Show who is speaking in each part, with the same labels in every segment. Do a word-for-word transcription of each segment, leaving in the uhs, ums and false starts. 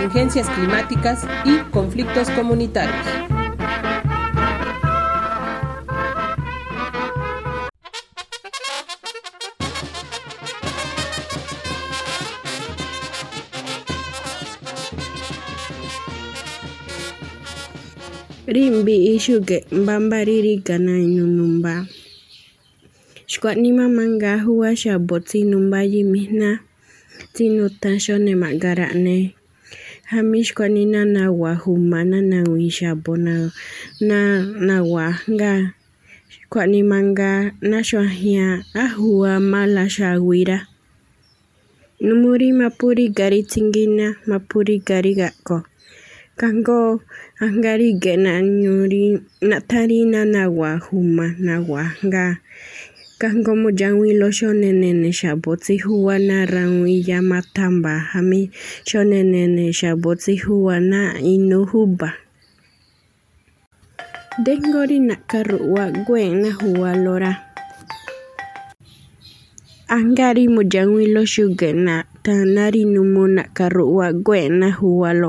Speaker 1: contingencias climáticas y conflictos comunitarios.
Speaker 2: Rimbi ishuge mbambariri gana inunumba. Shkwatnima manga huwa shabotsi numba yimihna tinuta shone magarakne. Hami shkwatnina nawa humana nawi shabona na nawa nga. Shkwatnimanga nashwahia ahua mala shawira. Numuri mapuri gari tingina mapuri gari gako. Kango angari gena nyuri natari na nawa huma nawa nga. Kango mojangwi lo shonenene shabotsi huwa na rangwi ya matamba hami shonenene shabotsi huwa na inuhuba. Dengori nakaruwa gwe na huwa lora. Angari mojangwi lo shuge na tanari numu nakaruwa gwe na huwa lo.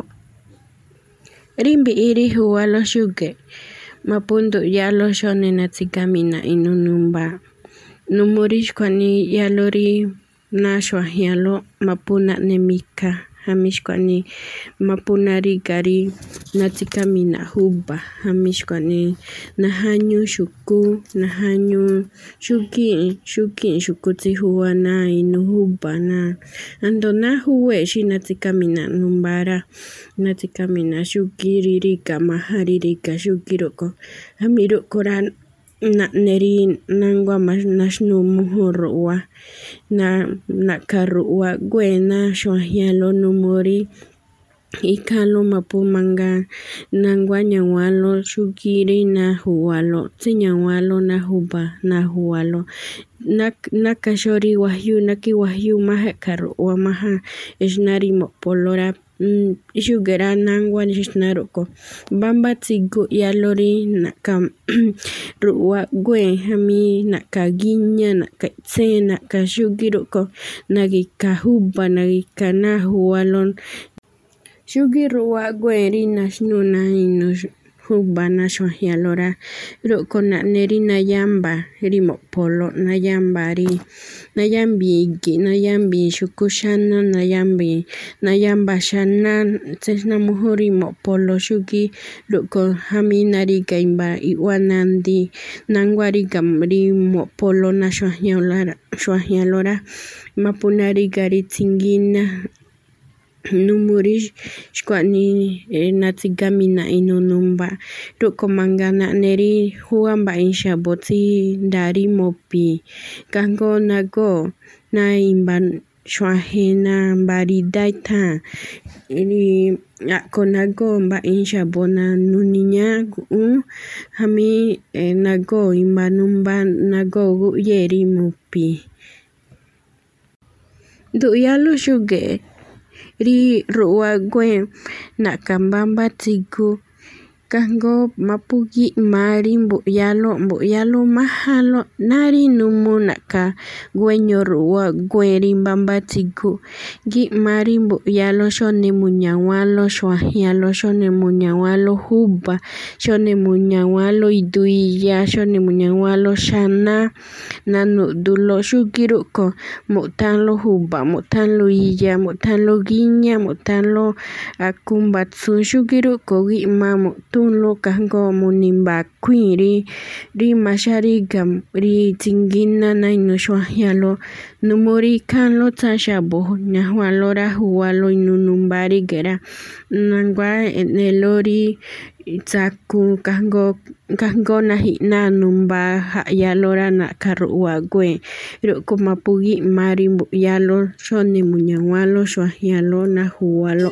Speaker 2: Rimbi iri huwa lo shuge. Mapundu ya lo shone na tsikamina inunumba. Numuri shkwani ya lori na shwahia lo mapuna nemika. Hamishkwani mapunari gari na tsikamina huba. Hamishkwani na hanyu shuku na hanyu shuki shuki shukutsi huwa na inuhuba na. Ando na huwe shi na tsikamina numbara. Na tsikamina shukiririka maharirika shukiroko. Hamirukora na neri nangwa nashnu muhuruwa. Na nakaruwa gwe na shwahia lo numuri. Ikalo mapumanga nangwa nyawalo shukiri na huwalo. Tinyawalo na huba na huwalo. Nakashori wahyu naki wahyu maha karuwa maha ishnari mopolora. Shugera nangwa nishnaroko. Bamba tsigu ya lori naka ruwa gwe hami naka ginya naka tse naka shugiroko. Nagika huba nagika na huwalon. Shugiruwa gwe ri nashnu na inu huba na shwahia lora. Roko na neri na yamba ri mopolo na yamba ri. Na yambi igi na yambi shukushana na yambi. Na yamba shana tseshna muhuri mopolo shugi. Roko hami nariga imba iwanandi. Nangwari gamri mopolo na shwahia lora. Shwahia lora. Mapunari gari tingina. Numuri shkwani na tsigamina inunumba. Roko mangana neri huwa mba insha boti dari mopi. Kango nago na imba shwahena mbari daita. Ili ako nago mba insha bona nuninya gu. Hami nago imba numba nago gu yeri mopi. Du yalo shuge. Ri ruwa gwe nakambamba tsigu. Kango mapugi mari mbu yalo mbu yalo mahalo. Nari numu naka gwenyo ruwa gwe rimbamba tsigu. Gi mari mbu yalo shone munyawalo shwahia shone munyawalo huba. Shone munyawalo iduiya shone munyawalo shana. Nanu dulo shugiruko. Mutanlo huba, mutanlo iya, mutanlo ginya, mutanlo akumbatsu shugiruko. Gima mutunlo kango munimba kwiri. Ri masharigam, ri tingina na inu shwahia lo. Numuri kanlo tashabu. Nyahwalora huwalo inunumbari gera. Nangwa nelori tsaku kango kango nahi na numba yalora na karuwa gwe. Roko mapugi mari mbu yalo shone munyawalo shwahia lo na huwalo.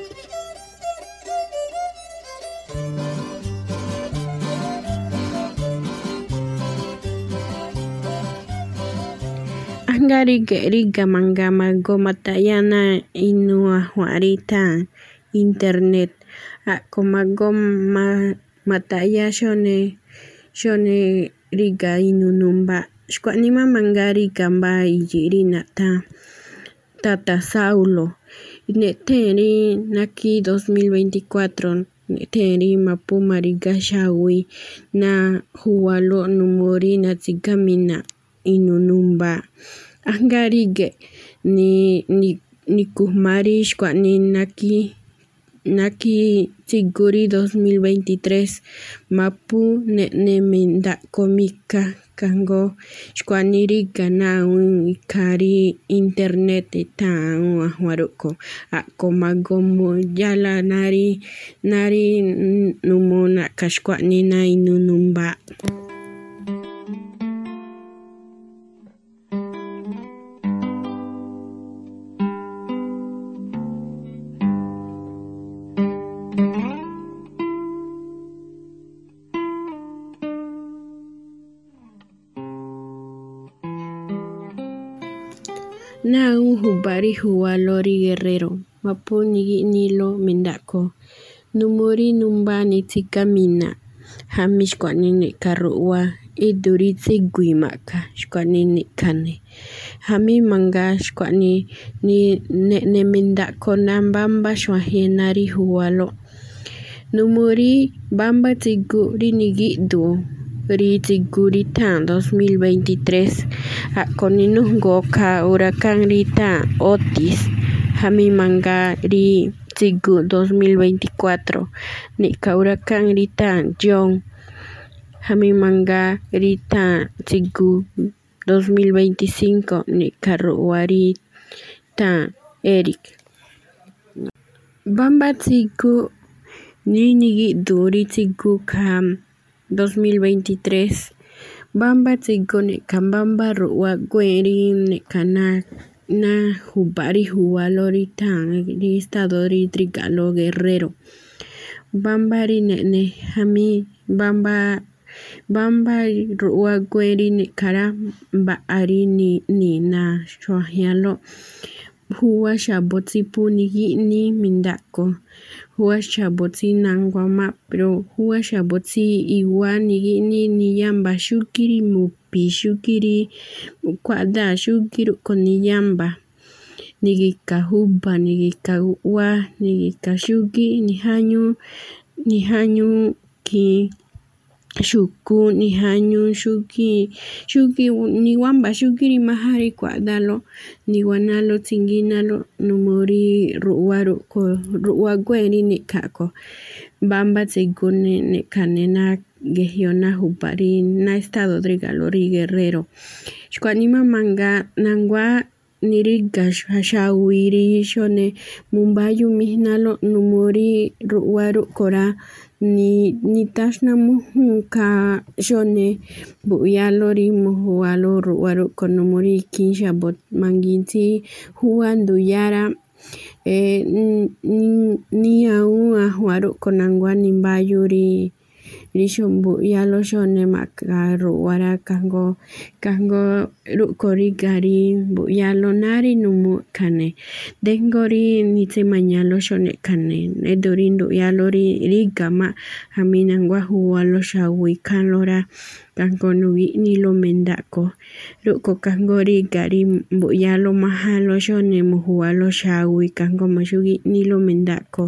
Speaker 2: Angari geriga mangama gomatayana inua warita internet. Ako magoma mataya shone shone riga inunumba. Shkwatnima mangari gamba ijiri nata tata saulo. Neteri naki dos mil veinticuatro neteri mapu mariga shawi na huwalo numuri na tsigamina inunumba angarige ni ni nikuhmari xkuani naki naki tsiguri dos mil veintitrés mapu ne'nemi komika kango xkuaniri ganaun ikari internet taun ahwaruko akomagomo yala nari nari numuna kashkuani na inunumba. Na un hubari huwalori Guerrero mapu nigi nilo mendako numuri numba ni tsikamina hami xkuanini karu'wa iduri tsigui maka xkuanini kane hami manga xkuani ni ne'ne mendako na mbamba xuajenari huwalo numuri bamba tsiguri nigi'du ri tsiguri ta dos mil veintitrés akoninujgo ka huracán rita Otis hami manga ri tsigu dos mil veinticuatro ni ka huracán rita John hami manga rita tsigu dos mil veinticinco ni ka ru'wari ta Eric bamba tsigu ni nigi'du ri tsigu ka dos mil veintitrés bamba tsigu neka bamba ru'wa gueri neka na na hubari huwalori ta ri estado ri Trigalo Guerrero bamba ri ne'ne hami bamba bamba ru'wa gueri nekara ba'ari ni ni na xuajñalo huwa xabo tsipu nigi'ni mindako huwa xabo tsinanguama pero huwa xabo tsi iwa nigi'ni niyamba xukiri mupi xukiri kua'da xukiru'ko niyamba nigika juba nigika u'wa nigika xuki nijañu nijañu ki xuku nijañu xuki xuki niwamba xukiri majari kua'dalo niwanalo tsinguinalo numuri ru'waru'ko ru'wa gueri neka'ko bamba tsigu neka nena gejiyo na hubari na estado Trigalo ri Guerrero xkuanima manga nangwa niriga xawiri xone mumbayu mijnalo numuri ru'waru'kora ni nitaxnamuju ka xone bu'yalori mujuwalo ru'waru'ko numuri kin xabo mangintsi huwa nduyara e ni aun ahwaru'ko nangwa nimbayu ri ri xombu'yalo xone maka ru'wara kango kango ru'ko rigari bu'yalo nari numu kane dengori nitsimañalo xone kane edori ndu'yalo ri rigama hami nangwa huwalo xawi kanlora kango nugi'nilo mendako ru'ko kango rigari bu'yalo majalo xone mujuwalo xawi kango maxugi'nilo mendako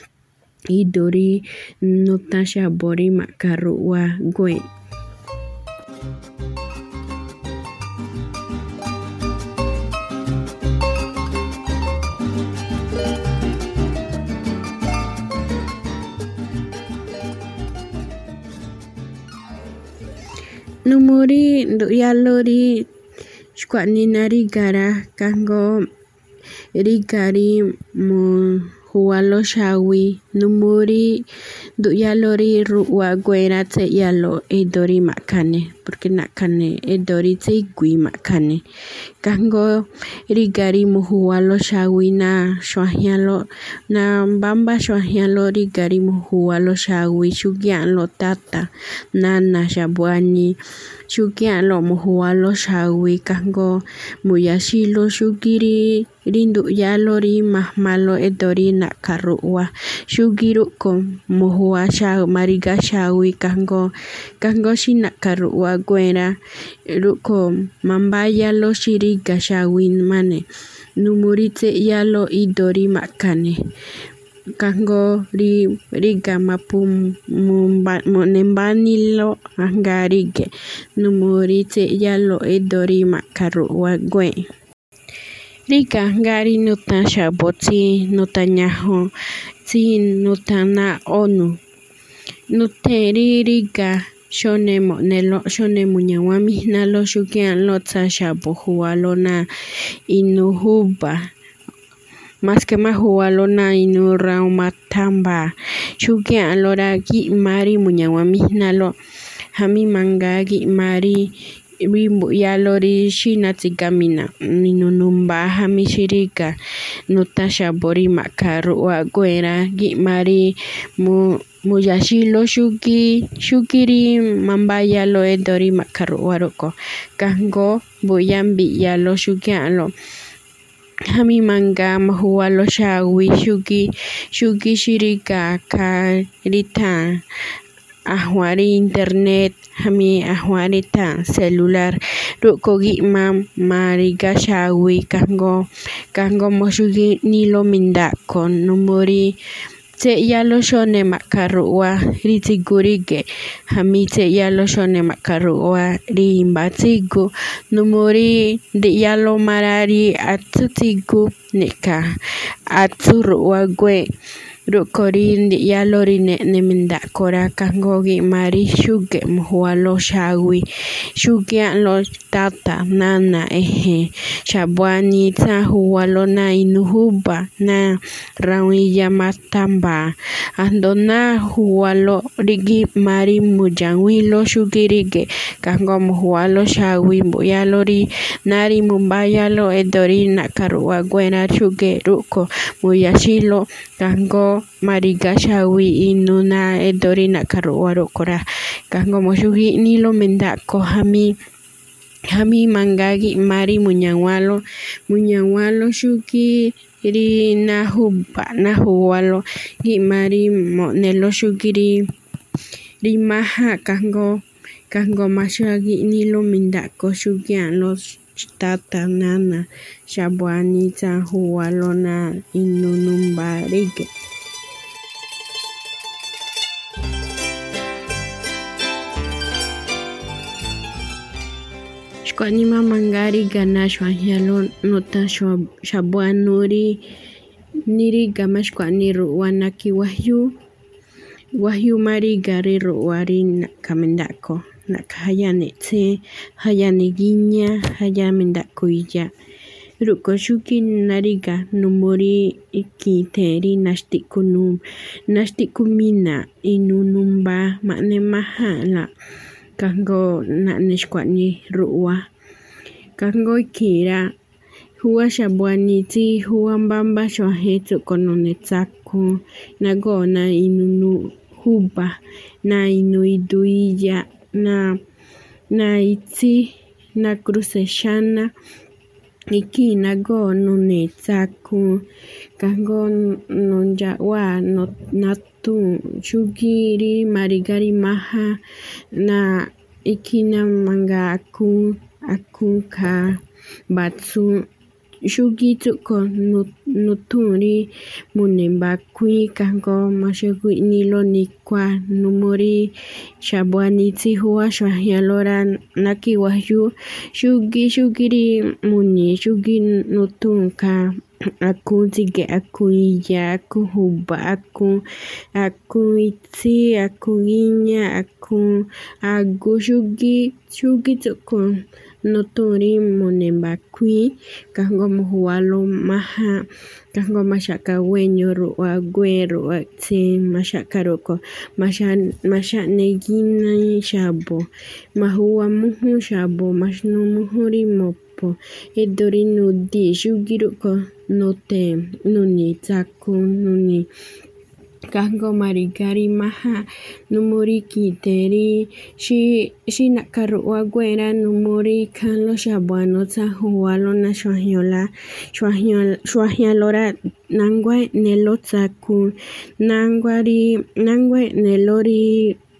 Speaker 2: idori nota xabori maka ru'wa guen. Numuri ndu'yalori xkuanina rigara kango rigari mu huwalo xawi numuri ndu'yalori ru'wa guera tse'yalo edori ma'kane porque na'kane edori tsigui ma'kane kango rigari mujuwalo xawi na xuajñalo na bamba xuajñalo rigari mujuwalo xawi xukia'nlo tata nana xabuani xukia'nlo mujuwalo xawi kango muyaxilo xukiri ri ndu'yalori majmalo edori na'ka ru'wa xukiru'ko mujuwa xa mariga xawi kango kango xi na'ka ru'wa guera ruko mambaya lo shirika shawin mane numuritse yalo idori makane kango ri riga mapum nembani lo angarige numuritse yalo idori makaru wagwe riga ngari nutasha boti nutanyaho ti nutana onu nuteri riga shone monelo shone munyawami nalo shukian lo tasha bohualo na inuhuba maske mahualo na inura matamba shukian lora gi mari munyawami nalo hami mangagi mari Rimbo yalori shina tigamina ninunumba hamishirika nutasha bori makaru wa guera gi mari mu muyashilo shuki shukiri mambaya lo edori makaru waroko kango boyambi yalo shukialo hami manga mahualo shawi shuki shuki shirika karita ahwari internet hami ahwari ta celular ruko gi mam mariga shawi kango kango moshugi nilo mindako numuri te yalo shone makarua ritigurige hami te yalo shone makarua rimbatigu numuri de yalo marari atutigu nika atsuru wagwe rukorin di yalori ne neminda kora kangogi mari shuge muhualo shawi shugia lo tata nana ehe shabwani ta hualo na inuhuba na rawiya matamba andona hualo rigi mari mujangwilo shugirige kango muhualo shawi muyalori nari mumbayalo edori nakarua gwena shuge ruko muyashilo kango mariga shawi inuna edori nakarua rokora kango moshugi nilo mendako hami hami mangagi mari munyawalo munyawalo shuki ri nahuba nahualo gi mari monelo shugiri rimaha kango kango mashagi nilo mendako shugian los tata nana shabwani ta hualo na inunumba rige Shkwani mangari gana shwahialo nota shabwanuri niri gama shkwani ruwana ki wahyu wahyu mari gari ruwari kamendako nakahayane tse hayane ginya hayamendako iya ruko shuki nariga numuri ikiteri nashtikunum nashtikumina inunumba mane mahala kango na neshkwani ruwa kango ikira huwa shabwani ti huwa mbamba shwahetu kononetsaku nagona inunu huba na inuiduija na na iti na kruseshana iki nago nunetsaku kango nonja wa not natu shugiri marigari maha na ikina manga aku aku ka batsu shugi tuko nuturi munemba kui kango mashagui nilo nikwa numuri shabwani ti huwa shwahialora naki wahyu shugi shugiri muni shugi nutunka aku tige aku iya aku huba aku aku iti aku inya aku agu shugi shugi tuko nuturi munemba kui kango muhualo maha kango mashaka wenyo ruwa gwe ruwa tse mashaka roko masha masha negina shabo mahuwa muhu shabo mashnu muhuri mopo edori nudi shugiruko note nuni taku nuni kango marigari maha numuri kiteri shi shi nakaruwa gwera numuri kanlo shabwano ta huwalo na shwahiola shwahiol shwahialora nangwa nelo taku nangwari nangwa nelori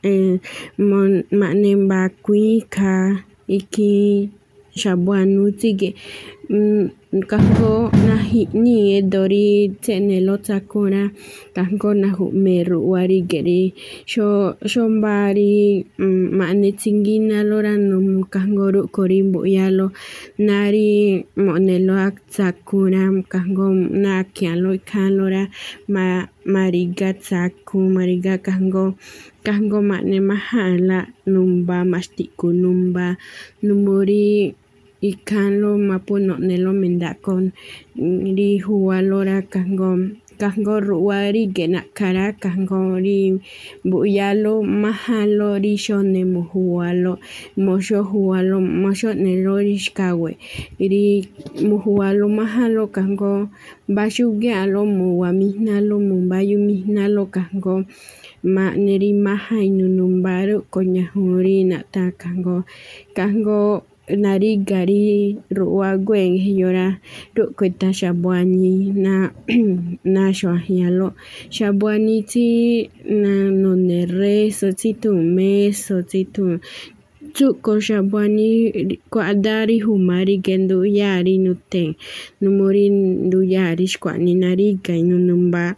Speaker 2: eh, mon manemba kuika iki shabuanu tige mm, kango nahi ni dori tenelo takora kango nahu meru wari geri sho shombari mm, mane tingina lora num kango ru korimbo yalo nari monelo aksakura kango na kialo kalora ma mariga tsaku mariga kango kango mane mahala numba mastiku numba numuri ikan lo mapuno nelo mendakon di hualora kango kango ruari gena kara kango ri buyalo mahalo ri shone muhualo mosho hualo mosho nelo rishkawe ri muhualo mahalo kango bashuge alo muwa mihnalo mumbayu mihnalo kango ma neri maha inunumbaru konyahuri nata kango kango nari gari ruwa gwen yora rukweta shabuani na na shohialo shabuani ti na nonere so ti tu me so ti tu Tuko shabuani kwa adari humari gendo yari nute numuri ndu yari shkwani nari gainu numba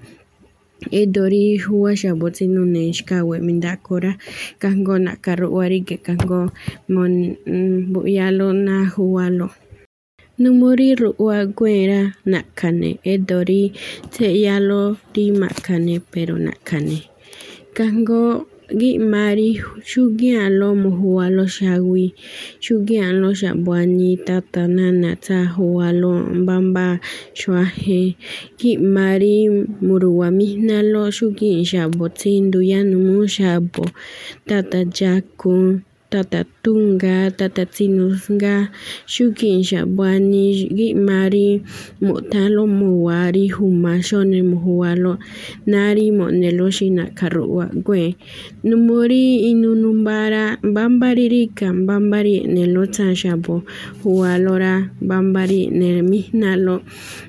Speaker 2: edori huwa shaboti nuneshka we mindakora kango nakaru warige kango mon buyalo na huwalo numuri ruwa gwera nakane edori te yalo di makane pero nakane kango gi mari shugialo muhualo shawi shugialo shabuani tatana nata hualo mbamba shwahe gi mari muruwa mihnalo shugi shaboti nduyanu mushabo tata jaku tata tunga tata tinusga shugi shabuani gi mari mutalo muwari humashone muhualo nari monelo shina karuwa gwe numuri inunumbara bambaririka bambari nelo tashabo hualora bambari nel mihnalo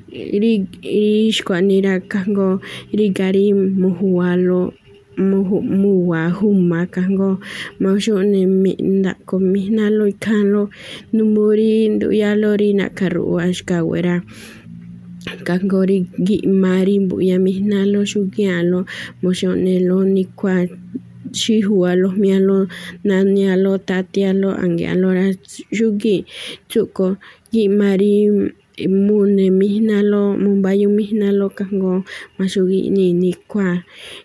Speaker 2: rishkwanira kango rigari muhualo muhu muwa huma kango maushone minda ko mihnalo ikalo numuri nduyalori nakaruwa shkawera kangori gi mari buya mihnalo shugialo moshonelo nikwa shihualo mialo nanialo tatialo angialora shugi tuko gi mari mune mihnalo mumbayu mihnalo kango masugi ni nikwa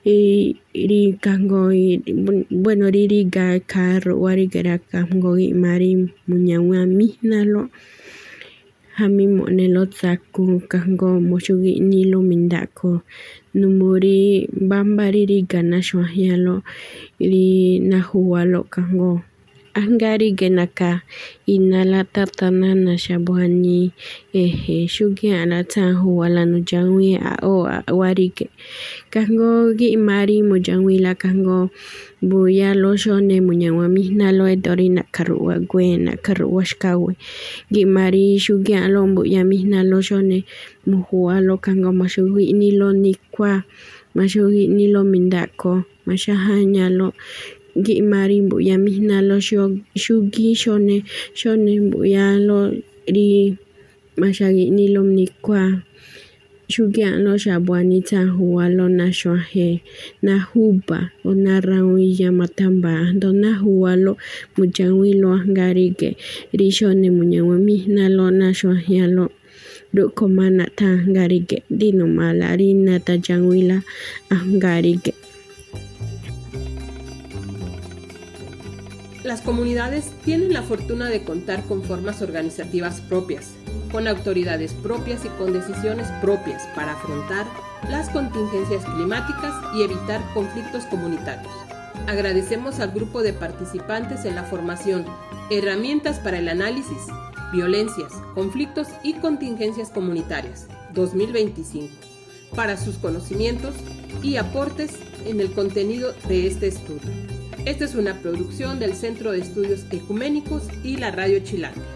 Speaker 2: iri kango bueno riri ga karo wari gara kango gi mari munyawa mihnalo hami monelo tsaku kango moshugi nilo mindako numuri bambari gana shwahialo iri nahualo kango angari genaka inala tatana na shabuani ehe shugi alata huala nujanwi a o warike kango gi mari mujanwi la kango buya lo shone munyawa mihnalo edori na karuwa gwe na karuwa shkawe gi mari shugi alombu ya mihnalo shone muhualo kango mashugi nilo nikwa mashugi nilo mindako mashahanyalo gi mari mbuya mihnalo shugi shone shone mbuya lo ri mashagi nilo mnikwa shugi alo shabuani tahualo na shwahe na huba ona rawi ya matamba ndo na hualo mujanwi lo angarige ri shone munyawa mihnalo na shwahialo rukomana ta angarige dino malari na tajangwila angarige.
Speaker 1: Las comunidades tienen la fortuna de contar con formas organizativas propias, con autoridades propias y con decisiones propias para afrontar las contingencias climáticas y evitar conflictos comunitarios. Agradecemos al grupo de participantes en la formación Herramientas para el análisis, violencias, conflictos y contingencias comunitarias dos mil veinticinco para sus conocimientos y aportes en el contenido de este estudio. Esta es una producción del Centro de Estudios Ecuménicos y la Radio Chilanga.